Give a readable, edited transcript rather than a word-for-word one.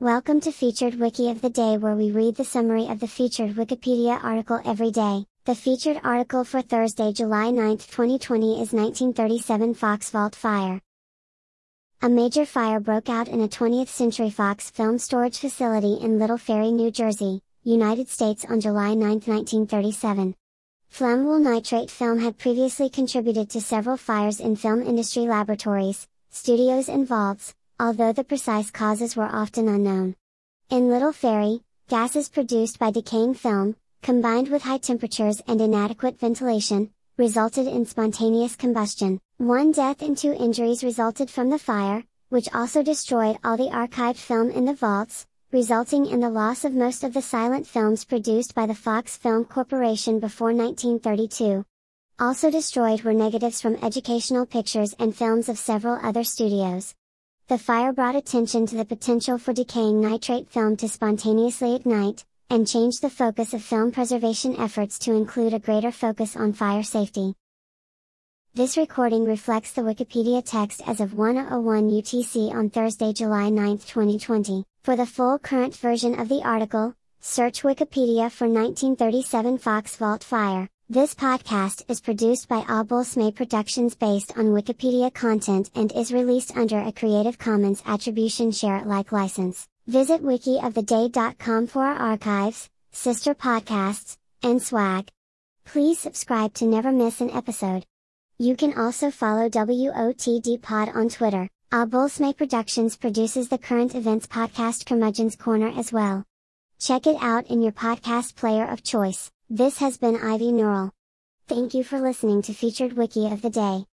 Welcome to Featured Wiki of the Day, where we read the summary of the featured Wikipedia article every day. The featured article for Thursday, July 9, 2020 is 1937 Fox Vault Fire. A major fire broke out in a 20th Century Fox film storage facility in Little Ferry, New Jersey, United States on July 9, 1937. Flammable nitrate film had previously contributed to several fires in film industry laboratories, studios and vaults, although the precise causes were often unknown. In Little Ferry, gases produced by decaying film, combined with high temperatures and inadequate ventilation, resulted in spontaneous combustion. 1 death and 2 injuries resulted from the fire, which also destroyed all the archived film in the vaults, resulting in the loss of most of the silent films produced by the Fox Film Corporation before 1932. Also destroyed were negatives from educational pictures and films of several other studios. The fire brought attention to the potential for decaying nitrate film to spontaneously ignite, and changed the focus of film preservation efforts to include a greater focus on fire safety. This recording reflects the Wikipedia text as of 1:01 UTC on Thursday, July 9, 2020. For the full current version of the article, search Wikipedia for 1937 Fox Vault Fire. This podcast is produced by Abulsme Productions based on Wikipedia content and is released under a Creative Commons Attribution Share Alike license. Visit wikioftheday.com for our archives, sister podcasts, and swag. Please subscribe to never miss an episode. You can also follow WOTD Pod on Twitter. Abulsme Productions produces the current events podcast Curmudgeon's Corner as well. Check it out in your podcast player of choice. This has been Ivy Neural. Thank you for listening to Featured Wiki of the Day.